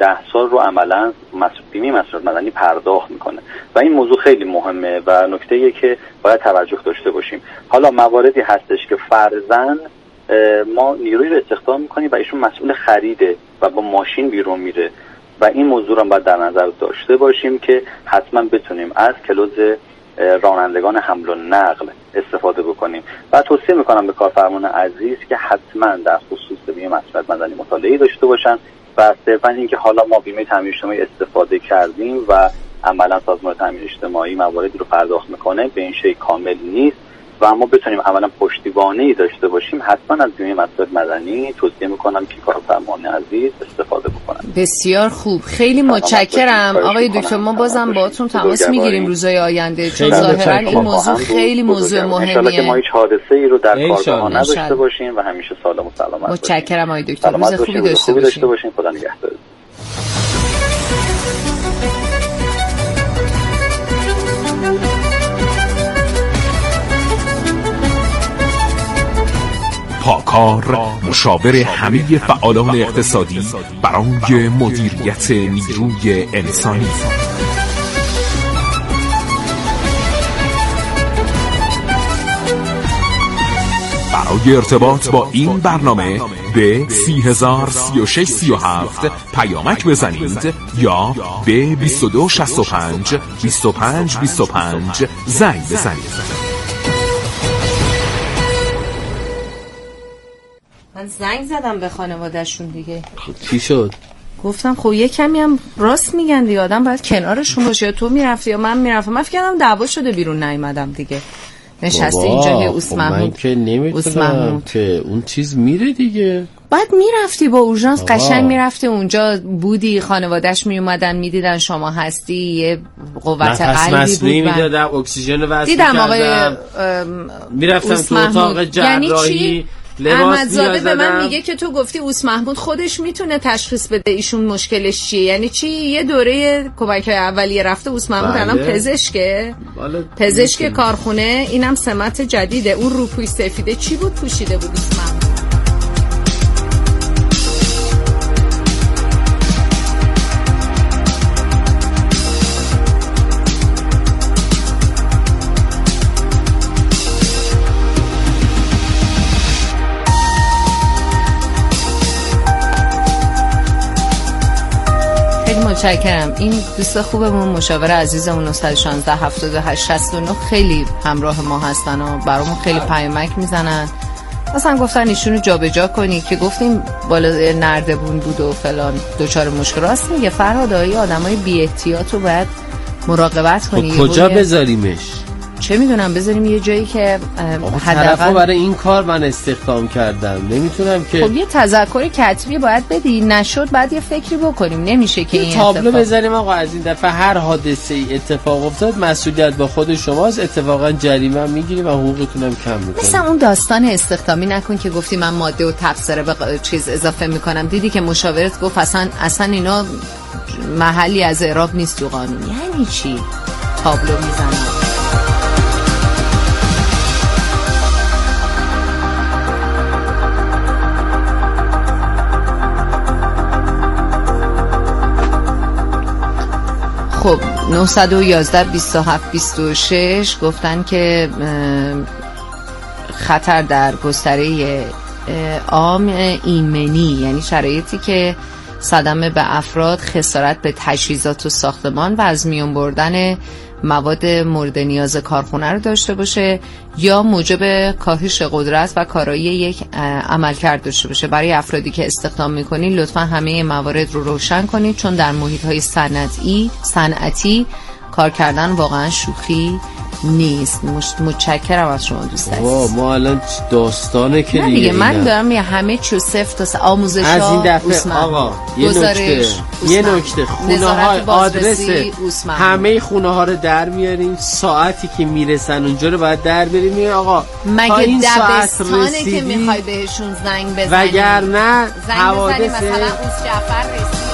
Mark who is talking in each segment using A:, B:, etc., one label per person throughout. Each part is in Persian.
A: 10 سال رو عملا بیمه مسئولیت مدنی پرداخت میکنه و این موضوع خیلی مهمه و نکته‌ایه که باید توجه داشته باشیم. حالا مواردی هستش که فرضاً ما نیروی رو استخدام میکنیم و ایشون مسئول خریده و با ماشین بیرون میره و این موضوع رو باید در نظر داشته باشیم که حتما بتونیم از کلوز رانندگان حمل و نقل استفاده بکنیم و توصیه میکنم به کارفرمان عزیز که حتما در خصوص بیمه مسئولیت مدنی مطالعه داشته باشن و صرفا اینکه حالا ما بیمه تامین اجتماعی استفاده کردیم و عملا سازمان تامین اجتماعی مواردی رو پرداخت میکنه به این شکل کامل نیست و ما بتونیم عملا پشتیبانی داشته باشیم. حتما از بیمه مسئولیت مدنی توصیه میکنم که کارفرمان عزیز استفاده بکنن.
B: بسیار خوب، خیلی متشکرم آقای دکتر. ما بازم باهاتون تماس میگیریم روزهای آینده چون ظاهرا این موضوع خیلی موضوع مهمیه. ان شاء
A: ما هیچ حادثه‌ای رو در کارخانه نداشته باشیم و همیشه سالم و سلامت باشیم.
B: متشکرم آقای دکتر. روز خوبی داشته باشین.
A: خدا نگهدار.
C: پاکار مشاور همه فعالان اقتصادی برای مدیریت نیروی انسانی. برای ارتباط با این برنامه به 303637 پیامک بزنید یا به 2265 25 25 زنگ بزنید.
B: من زنگ زدم به خانواده‌شون دیگه.
D: چی شد؟
B: گفتم خب یه کمی هم راست میگن دیگه، آدم باید کنارشون باشه، یا تو میرفتی یا من میرفتم. من فکر کردم دعوا شده بیرون نیومدم دیگه. نشسته اینجا که اوس محمود.
D: من که نمیتونم که اون چیز میره دیگه.
B: بعد میرفتی با اورژانس قشنگ میرفتی اونجا بودی، خانواده‌اش میومدن میدیدن شما هستی، یه قوت قلبی بود.
D: میدادم اکسیژن واسه
B: دیدم آقای
D: میرفتم تو اتاق جراحی.
B: احمدزاده به من میگه که تو گفتی اوس محمود خودش میتونه تشخیص بده ایشون مشکلش چیه. یعنی چی؟ یه دوره کمک اولیه رفته اوس محمود الان پزشکه، پزشک کارخونه. اینم سمت جدیده. اون روپوش سفیده چی بود پوشیده بود اوس محمود؟ متشکرم. این دوست خوبمون مشاور عزیزمون 916 78 69 خیلی همراه ما هستن و برامون خیلی پیامک میزنن. مثلا گفتن ایشونو جابجا کنی که گفتیم بالا نردبون بود و فلان دچار مشکل. راست میگه فرهاد، آدمای بی احتیاط رو باید مراقبت کنی.
D: کجا بذاریمش؟
B: چه میدونم، بذاریم یه جایی که
D: حداقل برای این کار من استخدام کردم. نمیتونم که
B: خب یه تذکر کتبی باید بدی، نشد بعد یه فکری بکنیم. نمیشه که این
D: تابلو بذاریم آقا از این دفعه هر حادثه ای اتفاق افتاد مسئولیت با خود شماست، اتفاقا جریمه میگیریم و حقوقتون هم کم میکنیم.
B: مثلا اون داستان استخدامی نکن که گفتی من ماده و تبصره به چیز اضافه میکنم. دیدی که مشاورت گفت اصلا اینا محلی از اعراب نیست تو قانون. یعنی چی تابلو میزنی؟ خب 911 27 26 گفتن که خطر در گستره عام ایمنی، یعنی شرایطی که صدمه به افراد، خسارت به تجهیزات و ساختمان و از میان بردن مواد مورد نیاز کارخونه رو داشته باشه یا موجب کاهش قدرت و کارایی یک عملکرد داشته باشه. برای افرادی که استخدام میکنین لطفا همه موارد رو روشن کنید، چون در محیط‌های صنعتی کار کردن واقعا شوخی نیست. متشکرم از شما دوست عزیز.
D: ما الان داستانه که
B: دیگه من دارم یه همه چیو صفر تا آموزش
D: از این دفعه آقا یه نکته خونه های آدرس همه خونه ها رو در میاریم، ساعتی که میرسن اونجا رو باید در بریم. آقا
B: مگه دبستانه که میخوای بهشون زنگ بزنی؟
D: وگرنه حوادث
B: مثلا اوس جعفر رسید.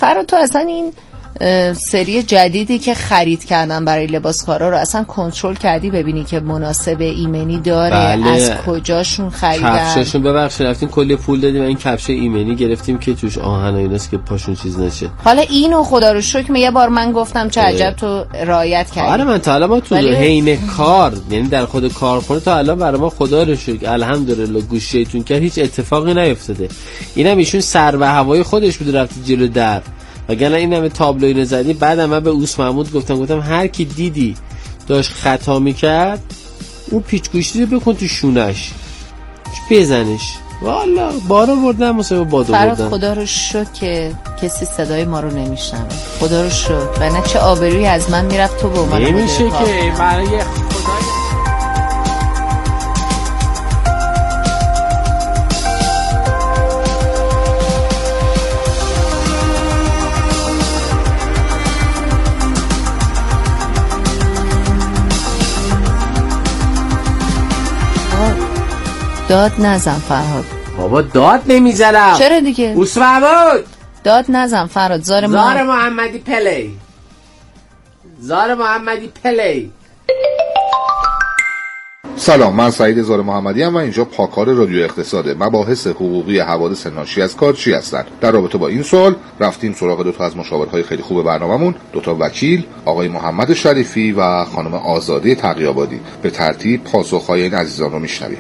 B: فراد تو اصلا این سری جدیدی که خرید کردن برای لباسکارا رو اصلا کنترل کردی ببینی که مناسب ایمنی داره؟ بله. از کجاشون خریدن؟
D: کفششون ببخشید رفتیم کلی پول دادیم این کفش ایمنی گرفتیم که توش آهن و ایناست که پاشون چیز نشه.
B: حالا اینو خدا رو شکر یه بار من گفتم چه عجب تو رعایت کردی.
D: آره من تا الان ما تو حین کار یعنی در خود کارخونه تا الان برای ما خدا رو شکر الحمدلله گوشیتون که هیچ اتفاقی نیفتاده. اینم ایشون سر و هوای خودش بود رفت جلو در وگرنه این همه تابلوی نزدی. بعدم من به اوس محمود گفتم هر کی دیدی داشت خطا میکرد اون پیچ گوشتی رو بکن تو شونش بزنش. والا بارو بردن مصابه بادو بردن.
B: خدا رو شکر که کسی صدای ما رو نمیشنوه. خدا رو شکر و نه چه آبرویی از من میرفت تو با من
D: نمیشه که برای خدای
B: داد نزن فرهاد.
D: بابا داد نمیزنم.
B: چرا دیگه؟
D: اوس محمود
B: داد نزن فرهاد. زار
D: محمدی پلی.
E: سلام، من سعید زار محمدی ام و اینجا پاکار رادیو اقتصاده. مباحث حقوقی حوادث ناشی از کار چی هستند؟ در رابطه با این سوال رفتیم سراغ دوتا از مشاورهای خیلی خوب برنامه‌مون، دوتا وکیل، آقای محمد شریفی و خانم آزاده تقی‌آبادی. به ترتیب پاسخ‌های این عزیزان رو میشنویم.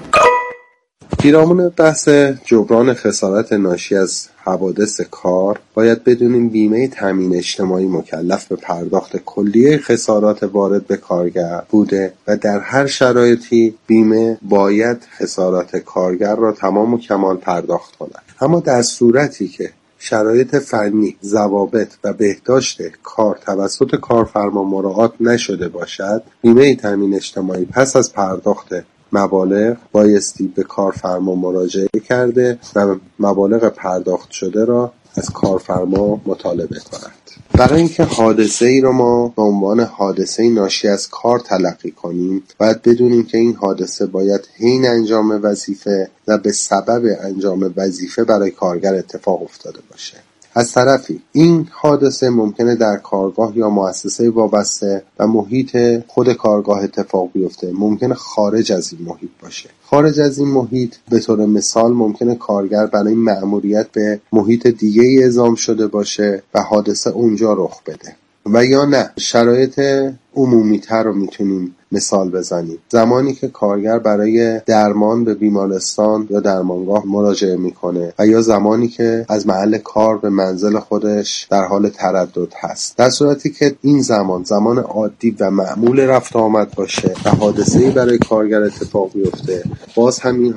F: پیرامون بحث جبران خسارت ناشی از حوادث کار باید بدونیم بیمه تامین اجتماعی مکلف به پرداخت کلیه خسارات وارد به کارگر بوده و در هر شرایطی بیمه باید خسارات کارگر را تمام و کمال پرداخت کند. اما در صورتی که شرایط فنی، ضوابط و بهداشت کار توسط کارفرما مراعات نشده باشد، بیمه تامین اجتماعی پس از پرداخت مبالغ بایستی به کارفرما مراجعه کرده و مبالغ پرداخت شده را از کارفرما مطالبه کند. برای اینکه حادثه ای را ما به عنوان حادثه ناشی از کار تلقی کنیم باید بدونیم که این حادثه باید حین انجام وظیفه و به سبب انجام وظیفه برای کارگر اتفاق افتاده باشه. از طرفی این حادثه ممکنه در کارگاه یا مؤسسه وابسته و محیط خود کارگاه اتفاق بیفته، ممکنه خارج از این محیط باشه. خارج از این محیط به طور مثال ممکنه کارگر برای مأموریت به محیط دیگه اعزام شده باشه و حادثه اونجا رخ بده و یا نه شرایط عمومی تر رو میتونیم مثال بزنیم. زمانی که کارگر برای درمان به بیمارستان یا درمانگاه مراجعه میکنه و یا زمانی که از محل کار به منزل خودش در حال تردد هست. در صورتی که این زمان عادی و معمول رفت آمد باشه و حادثه‌ای برای کارگر اتفاق بیفته، باز همین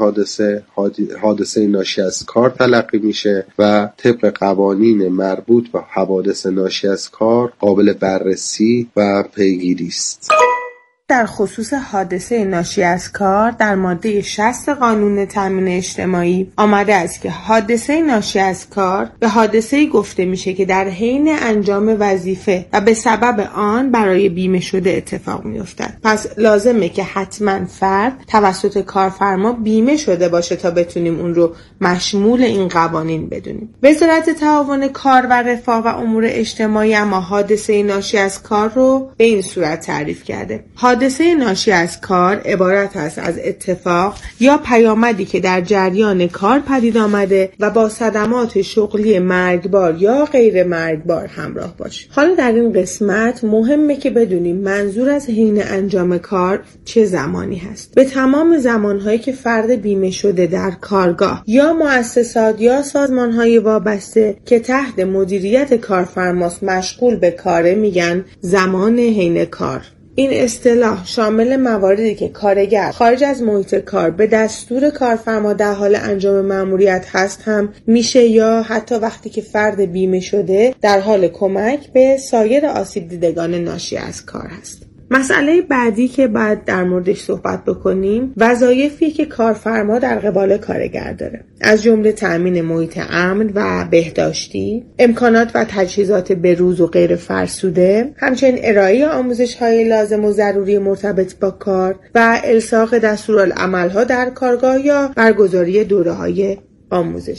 F: حادثه ناشی از کار تلقی میشه و طبق قوانین مربوط به حوادث ناشی از کار قابل بررسی و پیگیری است.
G: در خصوص حادثه ناشی از کار در ماده 60 قانون تامین اجتماعی آمده است که حادثه ناشی از کار به حادثه‌ای گفته میشه که در حین انجام وظیفه و به سبب آن برای بیمه شده اتفاق میافتد. پس لازمه که حتما فرد توسط کارفرما بیمه شده باشه تا بتونیم اون رو مشمول این قوانین بدونیم. وزارت تعاون کار و رفاه و امور اجتماعی اما حادثه ناشی از کار رو به این صورت تعریف کرده: حادثه ناشی از کار عبارت است از اتفاق یا پیامدی که در جریان کار پدید آمده و با صدمات شغلی مرگبار یا غیر مرگبار همراه باشه. حالا در این قسمت مهمه که بدونیم منظور از حین انجام کار چه زمانی هست. به تمام زمانهایی که فرد بیمه شده در کارگاه یا مؤسسات یا سازمانهای وابسته که تحت مدیریت کارفرماست مشغول به کاره میگن زمان حین کار. این اصطلاح شامل مواردی که کارگر خارج از محیط کار به دستور کارفرما در حال انجام مأموریت هست هم میشه یا حتی وقتی که فرد بیمه شده در حال کمک به سایر آسیب دیدگان ناشی از کار هست. مسئله بعدی که باید در موردش صحبت بکنیم وظایفی که کارفرما در قبال کارگر داره، از جمله تأمین محیط امن و بهداشتی، امکانات و تجهیزات بروز و غیر فرسوده، همچنین ارائه آموزش‌های لازم و ضروری مرتبط با کار و الصاق دستورالعمل‌ها در کارگاه یا برگزاری دوره‌های آموزشی.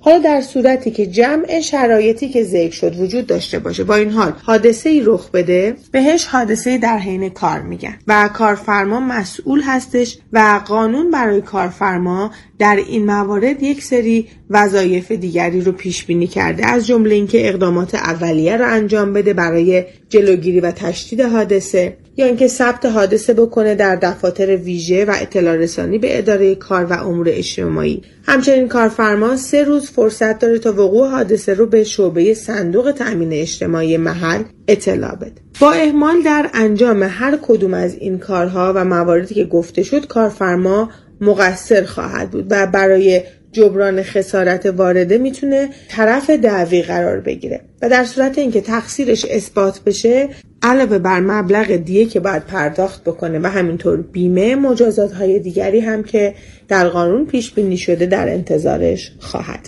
G: حالا در صورتی که جمع شرایطی که ذکر شد وجود داشته باشه، با این حال حادثه‌ای رخ بده، بهش حادثه در حین کار میگن و کارفرما مسئول هستش و قانون برای کارفرما در این موارد یک سری وظایف دیگری رو پیش بینی کرده، از جمله اینکه اقدامات اولیه رو انجام بده برای جلوگیری و تشدید حادثه، یا اینکه ثبت حادثه بکنه در دفاتر ویژه و اطلاع رسانی به اداره کار و امور اجتماعی. همچنین کارفرما 3 روز فرصت داره تا وقوع حادثه رو به شعبه صندوق تأمین اجتماعی محل اطلاع بده. با اهمال در انجام هر کدوم از این کارها و مواردی که گفته شد، کارفرما مقصر خواهد بود و برای جبران خسارت وارده میتونه طرف دعوی قرار بگیره و در صورت اینکه تقصیرش اثبات بشه، علاوه بر مبلغ دیه که باید پرداخت بکنه و همینطور بیمه، مجازات‌های دیگری هم که در قانون پیش بینی شده در انتظارش خواهد.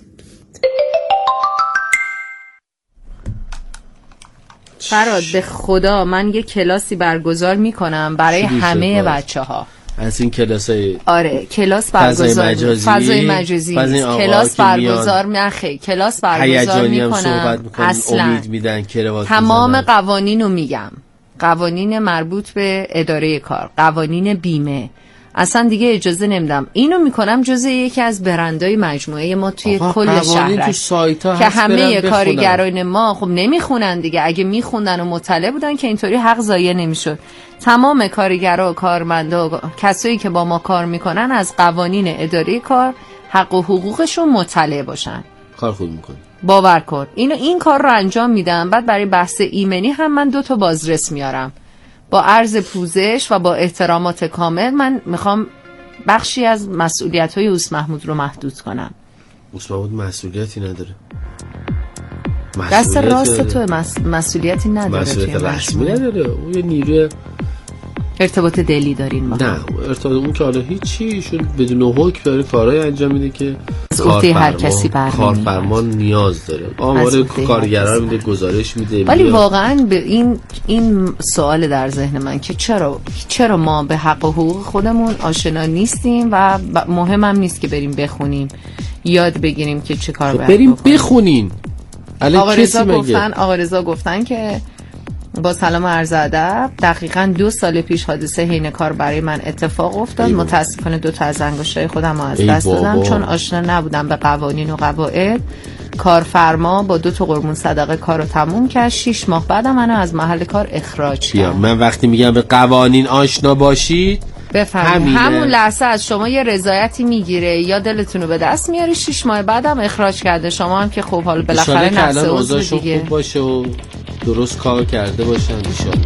B: فراد به خدا من یه کلاسی برگزار میکنم برای همه بچه‌ها.
D: از این کلاسای
B: کلاس برگزار فضای مجازی کلاس برگزار کلاس برگزار میکنم. اصلا
D: امید میدن کراوات
B: تمام قوانین رو میگم، قوانین مربوط به اداره کار، قوانین بیمه، اصلا دیگه اجازه نمیدم. اینو میکنم جزء یکی از برندهای مجموعه ما توی کل شهر که همه کارگران ما خب نمیخونن دیگه. اگه میخوندن و مطلع بودن که اینطوری حق ضایع نمیشد. تمام کارگرها و کارمندا و کسایی که با ما کار میکنن از قوانین اداره کار حق و حقوقشون مطلع باشن.
D: کار خوب میکنن،
B: باور کن. این کار رو انجام میدم. بعد برای بحث ایمنی هم من 2 تا بازرس میارم با عرض پوزش و با احترامات کامل. من میخوام بخشی از مسئولیت‌های اوس محمود رو محدود کنم.
D: اوس محمود مسئولیتی نداره.
B: دست راست تو مسئولیتی نداره.
D: مسئولیت رسمی نداره. اون یه نیروی
B: ارتباط دلی دارین ما.
D: نه ارتباط اون که حالا هیچی شد بدون حکم داره کارهای انجام میده که
B: هر کسی
D: کارفرما نیاز داره. آمار کارگرا رو میده، گزارش میده.
B: ولی واقعا به این سوال در ذهن من که چرا ما به حق و حقوق خودمون آشنا نیستیم و مهمم نیست که بریم بخونیم، یاد بگیریم که چه کار باید
D: بریم بخونین.
B: آقا رضا گفتن که با سلام و عرض ادب، دقیقاً 2 سال پیش حادثه حین کار برای من اتفاق افتاد. متاسفانه 2 تا از انگشتای خودم رو از دست دادم چون آشنا نبودم به قوانین و قواعد. کارفرما با 2 تا قربون صدقه کارو تموم کرد. 6 ماه بعدم منو از محل کار اخراج کرد.
D: من وقتی میگم به قوانین آشنا باشید
B: بفهمید همون لحظه از شما یه رضایتی میگیره یا دلتون رو به دست میاری. 6 ماه بعدم اخراج کرده. شما هم که خب حالا بالاخره نفس عضو دیگه
D: خوب باشه و درست کار کرده باشن انشالله.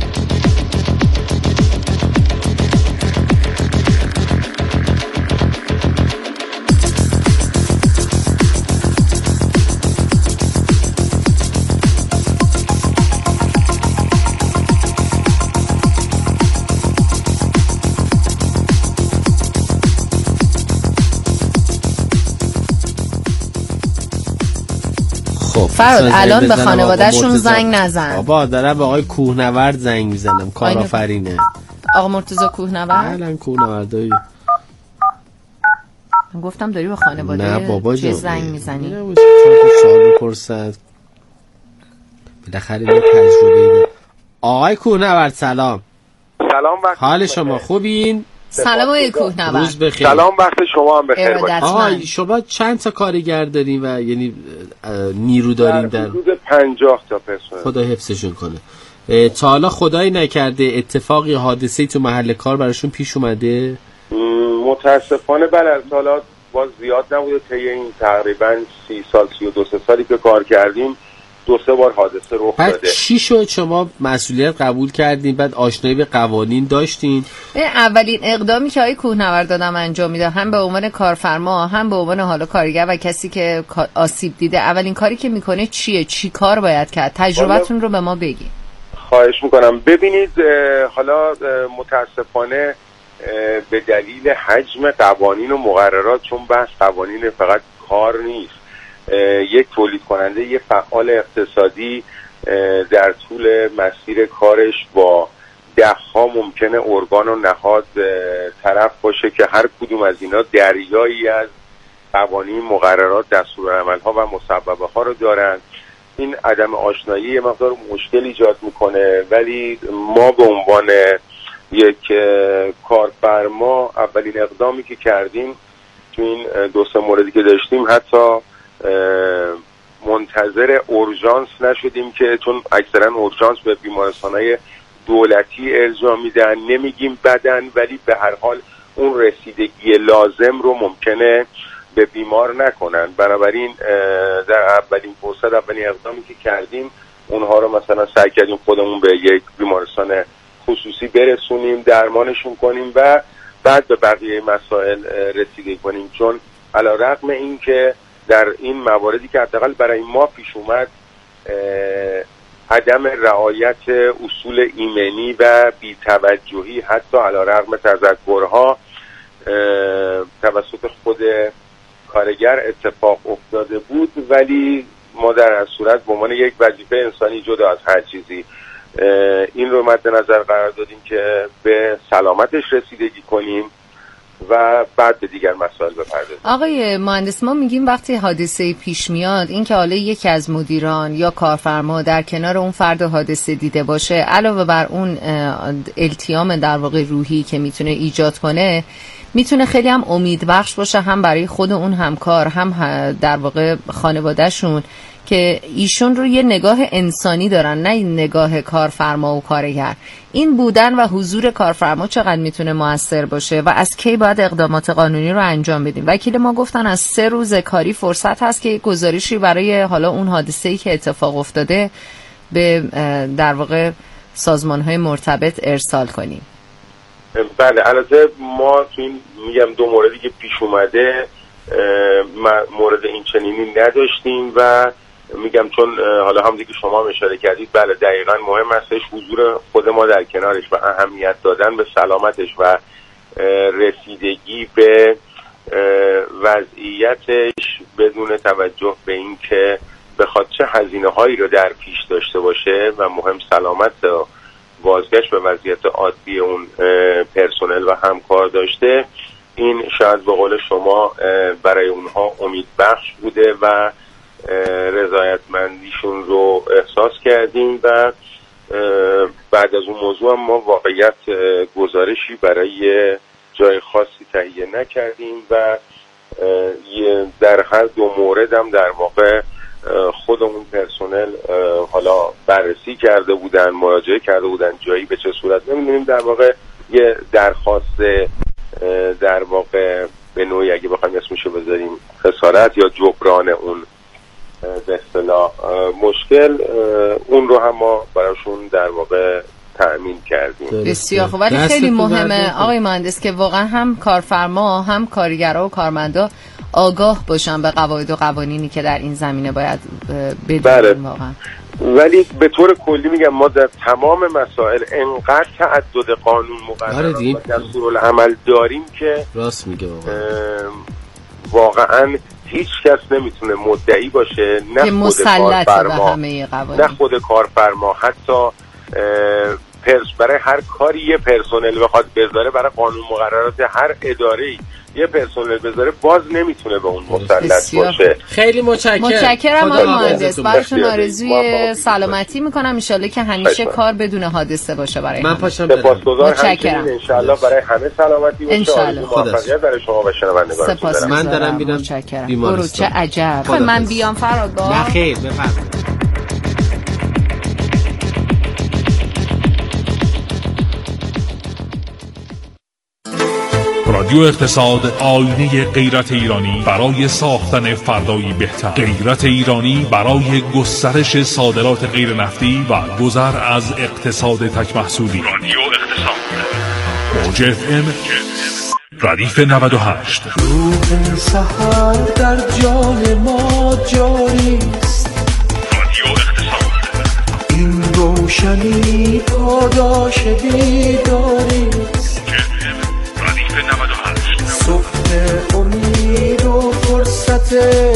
B: فراد الان به خانوادهشون زنگ نزن.
D: بابا دارم به آقای کوهنورد زنگ میزنم، کارآفرینه.
B: آقا مرتضی کوهنورد؟
D: الان کوهنوردایی.
B: من گفتم داری به خانواده چه زنگ میزنی؟
D: سوال بپرسد. بالاخره یه تجربه داره. آقای کوهنورد سلام.
H: سلام وقت
D: حال شما خوبین؟
B: سلام آقای کوهنورد.
D: روز بخیر.
H: سلام وقت شما هم بخیر باشه.
D: آقا شما چند تا کارگر دارین و یعنی نیرو دارین؟ در
H: حدود 50 تا پرسنل.
D: خدا حفظشون کنه. تا حالا خدایی نکرده اتفاقی حادثه‌ای تو محل کار براشون پیش اومده؟
H: متاسفانه بله، حالا باز زیاد نبوده. طی این تقریبا 30 سال 32 سالی که کار کردیم 2-3 بار حادثه رخ داده.
D: بعد چی شد شما مسئولیت قبول کردین، بعد آشنایی به قوانین داشتین؟
B: اولین اقدامی که آقای کوهنورد دادم انجام میده، هم به عنوان کارفرما هم به عنوان حالا کارگر و کسی که آسیب دیده، اولین کاری که میکنه چیه؟ چی کار باید کرد؟ تجربتون رو به ما بگید.
H: خواهش میکنم. ببینید حالا متاسفانه به دلیل حجم قوانین و مقررات، چون بحث قوانین فقط کار نیست، یک تولید کننده، یک فعال اقتصادی در طول مسیر کارش با 10 ممکنه ارگان و نهاد طرف باشه که هر کدوم از اینا دریایی از قوانین، مقررات، دستورالعمل‌ها و مسببه‌ها رو دارن. این عدم آشنایی یه مقدار مشکل ایجاد میکنه، ولی ما به عنوان یک کارفرما اولین اقدامی که کردیم تو این 2-3 موردی که داشتیم، حتی منتظر اورژانس نشدیم که چون اکثرا اورژانس به بیمارستان‌های دولتی ارجاع میدن، نمیگیم بدن، ولی به هر حال اون رسیدگی لازم رو ممکنه به بیمار نکنن. بنابراین در اولین فرصت، اولین اقدامی که کردیم، اونها رو مثلا سعی کردیم خودمون به یک بیمارستان خصوصی برسونیم، درمانشون کنیم و بعد به بقیه مسائل رسیدگی کنیم. چون علیرغم این که در این مواردی که حداقل برای ما پیش اومد عدم رعایت اصول ایمنی و بی‌توجهی حتی علیرغم تذکرها توسط خود کارگر اتفاق افتاده بود، ولی ما در هر صورت به عنوان یک وظیفه انسانی جدا از هر چیزی این رو مد نظر قرار دادیم که به سلامتش رسیدگی کنیم و بعد به دیگر مسائل بپردازیم.
B: آقای مهندس، ما میگیم وقتی حادثه پیش میاد، این که حالا یکی از مدیران یا کارفرما در کنار اون فرد حادثه دیده باشه، علاوه بر اون التیام در واقع روحی که میتونه ایجاد کنه، میتونه خیلی هم امیدبخش باشه، هم برای خود اون همکار، هم در واقع خانوادهشون، که ایشون رو یه نگاه انسانی دارن، نه این نگاه کارفرما و کارگر. این بودن و حضور کارفرما چقدر میتونه موثر باشه و از کی باید اقدامات قانونی رو انجام بدیم؟ وکیل ما گفتن از 3 روز کاری فرصت هست که گزارشی برای حالا اون حادثه‌ای که اتفاق افتاده به در واقع سازمان‌های مرتبط ارسال کنیم.
H: بله، البته ما تو این میگم 2 موردی که پیش اومده مورد این چنینی نداشتیم و میگم چون حالا همونطور که شما اشاره کردید، بله دقیقاً مهم هستش حضور خود ما در کنارش و اهمیت دادن به سلامتش و رسیدگی به وضعیتش بدون توجه به این که بخواد چه هزینه‌هایی رو در پیش داشته باشه و مهم سلامت و بازگشت به وضعیت عادی اون پرسنل و همکار داشته. این شاید به قول شما برای اونها امیدبخش بوده و رضایتمندیشون رو احساس کردیم و بعد از اون موضوع هم ما واقعیت گزارشی برای جای خاصی تهیه نکردیم و در هر 2 مورد هم در واقع خودمون پرسنل حالا بررسی کرده بودن، مراجعه کرده بودن، جایی به چه صورت نمیدونیم، در واقع یه درخواست در واقع به نوعی اگه بخوایم اسمشو بذاریم خسارت یا جبران اون به اصطلاح مشکل، اون رو هم ما براشون در واقع تأمین کردیم.
B: بسیار خوب. ولی خیلی مهمه آقای مهندس که واقعا هم کارفرما هم کارگرها و کارمندا آگاه باشن به قواعد و قوانینی که در این زمینه باید بدونیم.
H: بله.
B: واقعا
H: ولی به طور کلی میگم ما در تمام مسائل انقدر تعدد قانون مقررات و دستورالعمل داریم که
D: راست میگه
H: واقعا هیچ کس نمیتونه مدعی باشه نه خود کارفرما نه خود کارفرما، حتی برای هر کاری یه پرسنل بخواد بذاره، برای قانون مقررات هر اداره‌ای یه پرسنل بذاره، باز نمیتونه به اون مسلط باشه.
D: خیلی
B: متشکرم آقای مهندس، براتون آرزوی سلامتی میکنم، ان شاءالله که همیشه کار بدون حادثه باشه برای
D: من پاشم.
H: سپاسگزارم، ان شاءالله برای همه سلامتی باشه، آرزوی موفقیت برای شما و شنوندگان.
D: من دارم میرم
B: برو چه عجب. من بیام فراد با
D: نه خیر بفرمایید.
C: رادیو اقتصاد، آینه غیرت ایرانی برای ساختن فردایی بهتر. غیرت ایرانی برای گسترش صادرات غیر نفتی و گذر از اقتصاد تک محصولی. رادیو اقتصاد، موج FM ردیف 98.
I: روح سحر در جان ما جاری است.
C: رادیو اقتصاد،
I: این روشنی پاداش بیداری است. صبح امید و فرصت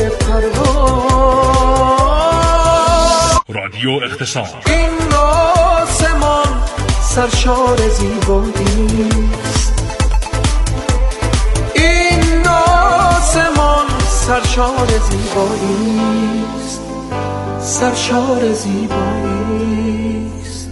I: پرواز.
C: رادیو اقتصاد.
I: این آسمان سرشار زیبایی است. این آسمان سرشار زیبایی است، سرشار زیبایی است.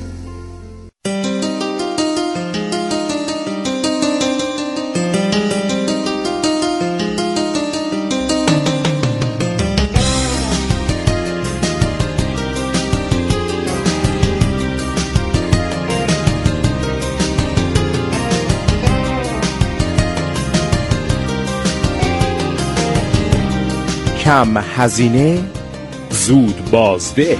J: کم هزینه زود بازده.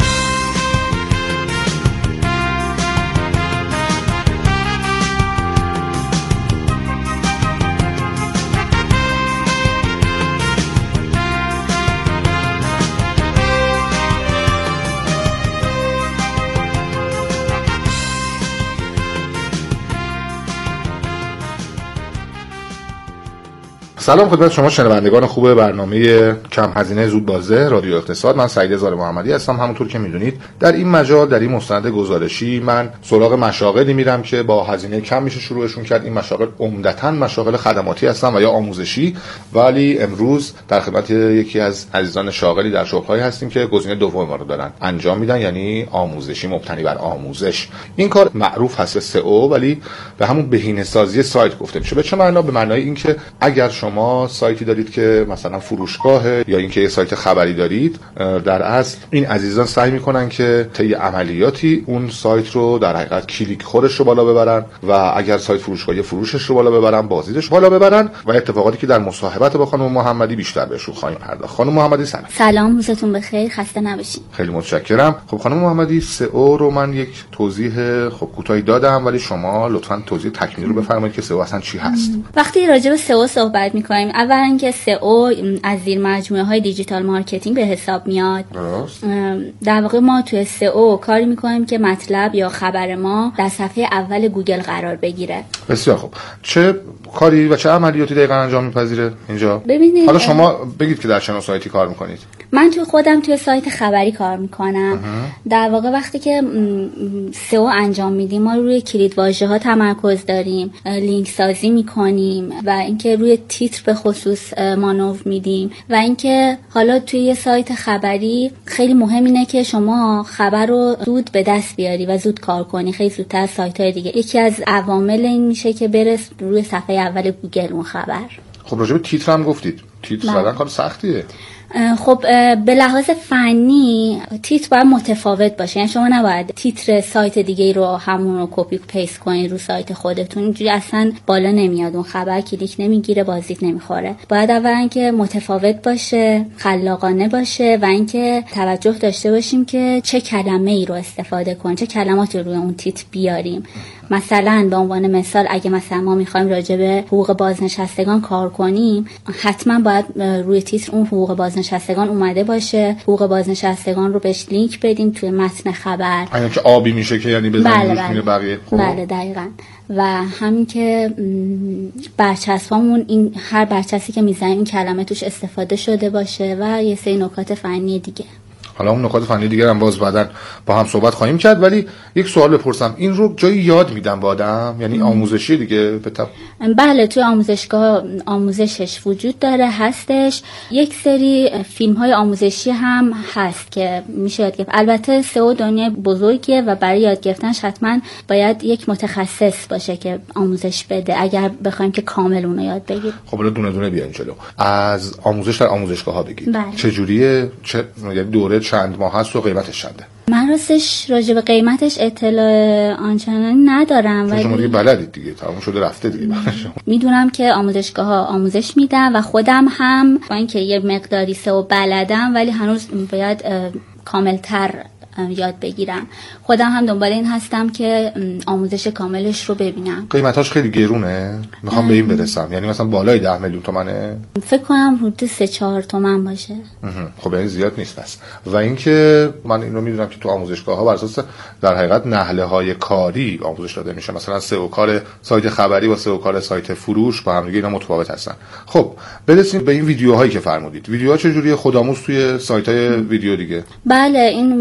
E: سلام خدمت شما شنوندگان خوب برنامه کم هزینه زود بازده رادیو اقتصاد. من سعید زار محمدی هستم. همونطور که میدونید در این مجال، در این مستند گزارشی، من سراغ مشاغلی میرم که با هزینه کم میشه شروعشون کرد. این مشاغل عمدتاً مشاغل خدماتی هستن و یا آموزشی، ولی امروز در خدمت یکی از عزیزان شاغلی در شغل‌هایی هستیم که گزینه دوم ما رو دارن انجام میدن، یعنی آموزشی مبتنی بر آموزش. این کار معروف هست به سئو، ولی به همون بهینه‌سازی سایت گفته میشه. به چه معنا؟ به معنای اینکه اگر شما سایتی دارید که مثلا فروشگاهه یا اینکه یه سایت خبری دارید، در اصل این عزیزان سعی میکنن که طی عملیاتی اون سایت رو در حقیقت کلیک خورش رو بالا ببرن و اگر سایت فروشگاهی فروشش رو بالا ببرن، بازدیدش بالا ببرن و اتفاقاتی که در مصاحبت با خانم محمدی بیشتر بهشون خواهیم پرداخت. خانم محمدی سلام.
K: سلام، روزتون بخیر، خسته نباشید.
E: خیلی متشکرم. خب خانم محمدی، سئو رو من یک توضیح کوتاهی دادم، ولی شما لطفاً توضیح تکمیلی رو بفرمایید که سئو اصلا چی هست.
K: وقتی راجع به سئو صحبت می‌کنیم، اولا که سئو از زیر مجموعه‌های دیجیتال مارکتینگ به حساب میاد. در واقع ما توی سئو کاری می‌کنیم که مطلب یا خبر ما در صفحه اول گوگل قرار بگیره.
E: بسیار خوب. چه کاری و چه عملیاتی دقیقاً انجام می‌پذیره اینجا؟
K: ببینید،
E: حالا شما بگید که در چه سایتی کار می‌کنید.
K: من توی سایت خبری کار میکنم. در واقع وقتی که سئو انجام میدیم، ما روی کلیدواژه‌ها تمرکز داریم، لینک سازی میکنیم و اینکه روی تیتر به خصوص مانور میدیم و اینکه حالا توی یه سایت خبری خیلی مهم اینه که شما خبر رو زود به دست بیاری و زود کار کنی، خیلی زودتر از سایت‌های دیگه. یکی از عوامل این میشه که برس روی صفحه اول گوگل اون خبر.
E: خب راجع به تیتر هم گفتید. تیتر زدن کار سختیه.
K: خب به لحاظ فنی تیتر باید متفاوت باشه، یعنی شما نباید تیتر سایت دیگه رو همون رو کپی پیست کنید رو سایت خودتون، اینجوری اصلا بالا نمیاد، اون خبر کلیک نمیگیره، بازدید نمیخوره. باید اولا که متفاوت باشه، خلاقانه باشه و اینکه توجه داشته باشیم که چه کلمه‌ای رو استفاده کنیم، چه کلماتی رو روی اون تیتر بیاریم. مثلا به عنوان مثال، اگه مثلا ما میخوایم راجع به حقوق بازنشستگان کار کنیم، حتما باید روی تیتر اون حقوق بازنشستگان اومده باشه، حقوق بازنشستگان رو بهش لینک بدیم توی متن خبر.
E: یعنی که آبی میشه که یعنی بزنیم روش میره بقیه.
K: بله دقیقاً. و همین که برچسبامون، این هر برچسبی که میزنیم این کلمه توش استفاده شده باشه و یه سری نکات فنی دیگه.
E: حالا اون نکات فنی دیگه هم باز بعداً با هم صحبت خواهیم کرد، ولی یک سوال بپرسم، این رو جایی یاد میدن با آدم؟ یعنی آموزشی دیگه
K: بله، توی آموزشگاه آموزشش وجود داره، هستش. یک سری فیلم‌های آموزشی هم هست که میشه یاد گرفت. البته سئو دنیای بزرگیه و برای یاد گرفتنش حتما باید یک متخصص باشه که آموزش بده اگر بخوایم که کامل اون رو یاد بگیریم.
E: خب حالا دونه دونه بیاین جلو. از آموزش در آموزشگاه‌ها بگید.
K: بله.
E: چه جوریه؟ یعنی دوره چند ماه هست و قیمتش چنده؟
K: من راستش راجع به قیمتش اطلاع آنچنانی ندارم، ولی
E: شما دیگه بلدید دیگه، تموم شده رفته دیگه.
K: میدونم که آموزشگاه‌ها آموزش میدن و خودم هم با اینکه یه مقداری سئو بلدم، ولی هنوز باید کاملتر یاد بگیرم. خودم هم دنبال این هستم که آموزش کاملش رو ببینم.
E: قیمتاش خیلی گرونه؟ میخوام به این برسم، یعنی مثلا بالای 10 میلیون تومنه؟
K: فکر کنم حدود 3-4 تومن باشه.
E: خب این زیاد نیست بس. و اینکه من اینو میدونم که تو آموزشگاه‌ها بر اساس در حقیقت نهله‌های کاری آموزش داده میشه. مثلا سئو کار سایت خبری با سئو کار سایت فروش با هم دیگه اینا متفاوت هستن. خب برسیم به این ویدیوهایی که فرمودید. ویدیوها چه جوریه؟ خودآموز توی سایت‌های ویدیو دیگه؟
K: بله، این ویدیوها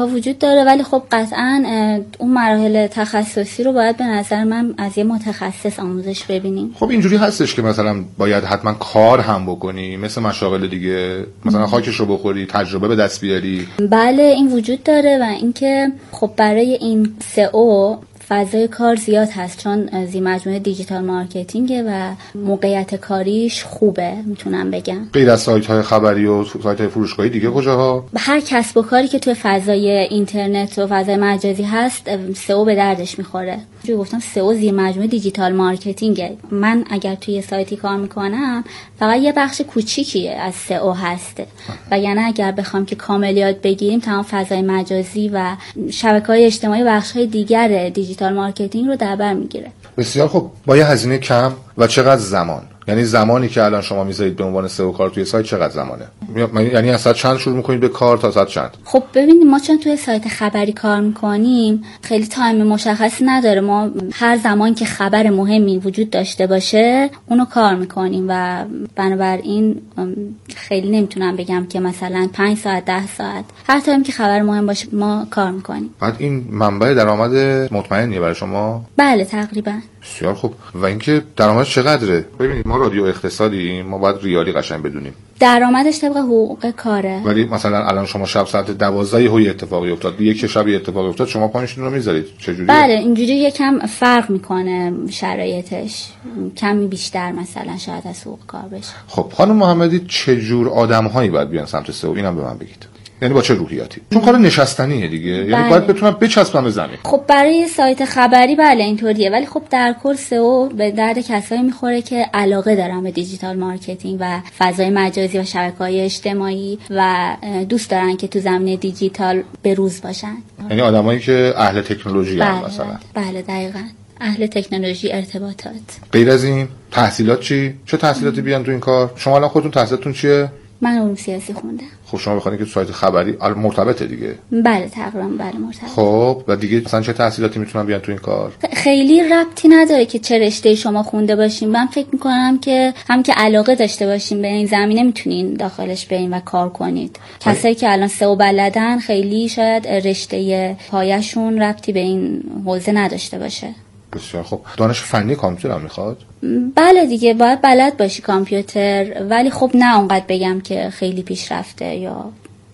K: ها وجود داره، ولی خب قطعا اون مراحل تخصصی رو باید به نظر من از یه متخصص آموزش ببینیم.
E: خب اینجوری هستش که مثلا باید حتما کار هم بکنی مثل مشاغل دیگه، مثلا خاکش رو بخوری، تجربه به دست بیاری؟
K: بله این وجود داره و اینکه خب برای این SEO فضای کار زیاد هست، چون زیر مجموعه دیجیتال مارکتینگه و موقعیت کاریش خوبه میتونم بگم.
E: غیر از سایت‌های خبری و سایت‌های فروشگاهی دیگه کجاها؟
K: هر کسب و کاری که توی فضای اینترنت و فضای مجازی هست SEO به دردش میخوره. جو گفتم SEO زیر مجموعه دیجیتال مارکتینگه. من اگر توی سایتی کار میکنم فقط یه بخش کوچیکی از SEO هست و یعنی اگر بخوام که کامل یاد بگیریم تمام فضای مجازی و شبکه‌های اجتماعی بخش‌های دیگر دیجیتال مارکتینگ رو در بر میگیره.
E: بسیار خب. با یه هزینه کم و چقدر زمان؟ یعنی زمانی که الان شما میذارید به عنوان SEO کار توی سایت چقدر زمانه؟ یعنی از ساعت چند شروع میکنید به کار تا ساعت چند؟
K: خب ببینید ما چون توی سایت خبری کار میکنیم خیلی تایم مشخصی نداره، ما هر زمان که خبر مهمی وجود داشته باشه اونو کار میکنیم و بنابراین خیلی نمیتونم بگم که مثلا 5 ساعت 10 ساعت، هر تایم که خبر مهم باشه ما کار میکنیم.
E: بعد این منبع درآمد مطمئنیه برای شما؟
K: بله تقریبا.
E: بسیار خوب. و اینکه درآمدش چقدره؟ ببینید ما رادیو اقتصادی، ما باید ریالی قشنگ بدونیم.
K: درآمدش طبق حقوق کاره.
E: ولی مثلا الان شما شب ساعت 12 یه اتفاقی افتاد، یک شب یه اتفاقی افتاد، شما پایینشون رو میذارید چجوری؟
K: بله اینجوری یکم فرق میکنه شرایطش، کمی بیشتر مثلا شاید از حقوق کار بشه.
E: خب خانم محمدی چه جور آدم‌هایی باید بیان سمت SEO؟ اینم به من بگید. یعنی با چه روحیاتی؟ چون کار نشستنیه دیگه. یعنی باید بتونم بچسبم به زمین.
K: خب برای سایت خبری بله اینطوریه، ولی خب در کل SEO به درد کسایی میخوره که علاقه دارن به دیجیتال مارکتینگ و فضای مجازی و شبکه‌های اجتماعی و دوست دارن که تو زمینه دیجیتال به روز باشن.
E: یعنی آدمایی که اهل تکنولوژی هستن مثلا.
K: بله دقیقاً. اهل تکنولوژی، ارتباطات.
E: غیر از این تحصیلات چی؟ چه تحصیلاتی بیان تو این کار؟ شما الان خودتون تحصیلاتتون چیه؟
K: من علوم سیاسی خوندم.
E: خب شما بخواید که تو سایت خبری مرتبطه دیگه؟
K: بله تقریبا بله مرتبط.
E: خب و دیگه مثلا چه تحصیلاتی میتونن بیان تو این کار؟
K: خیلی ربطی نداره که چه رشته شما خونده باشین. من فکر میکنم که هم که علاقه داشته باشین به این زمینه میتونین داخلش برین و کار کنید. کسایی که الان SEO بلدن خیلی شاید رشته پایه‌شون ربطی به این حوزه نداشته باشه.
E: بسیار خب. دانش فنی کامپیوتر هم میخواد؟
K: بله دیگه باید بلد باشی کامپیوتر، ولی خب نه اونقدر بگم که خیلی پیشرفته یا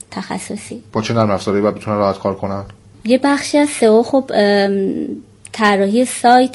K: تخصصی.
E: با چه نرم افزاری باید بتونن راحت کار کنن؟
K: یه بخشی از SEO خب طراحی سایت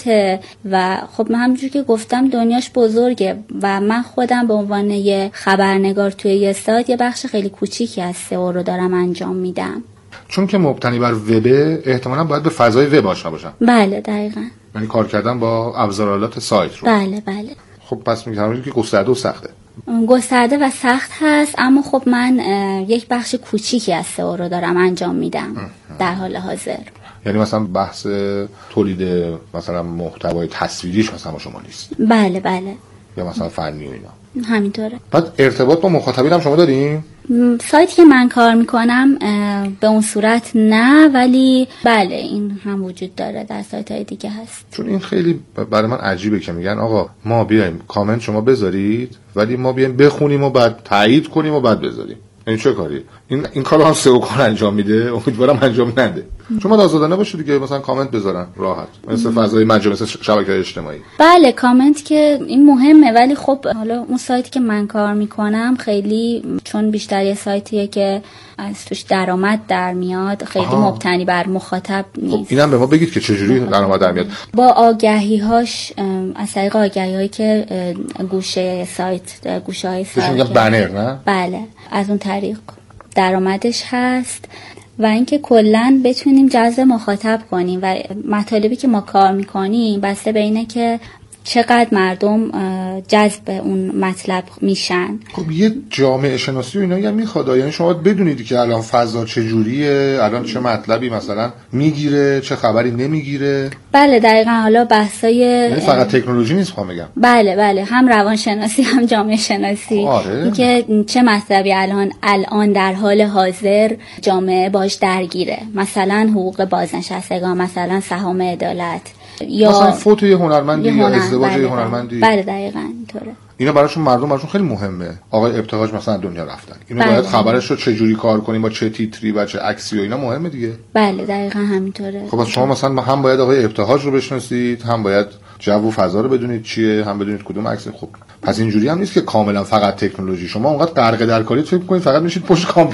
K: و خب من همونجور که گفتم دنیاش بزرگه و من خودم به عنوان یه خبرنگار توی یه سایت یه بخش خیلی کوچیکی از SEO رو دارم انجام میدم.
E: چون که مبتنی بر وب احتمالاً باید به فضای وب آشنا باشن.
K: بله دقیقاً.
E: یعنی کار کردن با ابزارالات سایت رو.
K: بله بله.
E: خب پس میگم که گسترده و سخته.
K: گسترده و سخت هست، اما خب من یک بخش کوچیکی از SEO رو دارم انجام میدم در حال حاضر.
E: یعنی مثلا بحث تولید مثلا محتوای تصویریش مثلا با شما نیست؟
K: بله بله.
E: یا مثلا فنی و اینا؟
K: همینطوره.
E: بعد ارتباط با مخاطبین هم شما دارین؟
K: سایتی که من کار میکنم به اون صورت نه، ولی بله این هم وجود داره، در سایت های دیگه هست.
E: چون این خیلی برای من عجیبه که میگن آقا ما بیایم کامنت شما بذارید ولی ما بیایم بخونیم و بعد تایید کنیم و بعد بذاریم. این چه کاری؟ این کارو هم SEO کار انجام میده، امیدوارم انجام نده. شما آزادانه باشه دیگه، مثلا کامنت بذارن راحت، مثل فضای مجازی، مثل شبکه‌های اجتماعی.
K: بله کامنت که این مهمه، ولی خب حالا اون سایتی که من کار میکنم خیلی چون بیشتر یه سایتیه که از توش درآمد در میاد، خیلی مبتنی بر مخاطب نیست.
E: خب اینم به ما بگید که چجوری درآمد در میاد.
K: با آگهی‌هاش، از طریق آگهی‌هایی که گوشه سایت، گوشه‌های سایت
E: میگن بنر، نه؟
K: بله از اون طریق درآمدش هست و اینکه کلاً بتونیم جذب مخاطب کنیم و مطالبی که ما کار میکنیم بسته به اینه که چقدر مردم جذب اون مطلب میشن.
E: خب یه جامعه شناسی و اینا هم میخواد، یعنی شما بدونید که الان فضا چجوریه، الان چه مطلبی مثلا میگیره، چه خبری نمیگیره.
K: بله دقیقاً. حالا بحثای
E: یعنی فقط تکنولوژی نیست خواهم بگم.
K: بله بله، هم روانشناسی هم جامعه شناسی.
E: آره.
K: که چه مطلبی الان در حال حاضر جامعه باش درگیره، مثلا حقوق بازنشستگان، مثلا سهام عدالت، یا
E: مثلا فوت یه هنرمندی یا ازدواج یه هنرمندی.
K: بله دقیقاً اینطوره.
E: اینا براشون مردم خیلی مهمه. آقای ابتهاج مثلا دنیا رفتن، اینو باید خبرش رو چه جوری کار کنیم، با چه تیتری و چه عکسی و اینا مهمه دیگه.
K: بله دقیقاً همینطوره.
E: خب شما مثلا هم باید آقای ابتهاج رو بشناسید، هم باید جو و فضا رو بدونید چیه، هم بدونید کدوم عکس. خب پس اینجوری هم نیست که کاملا فقط تکنولوژی. شما اونقدر غرق در کاری فکر می‌کنید فقط میشید پشت کامپیوتر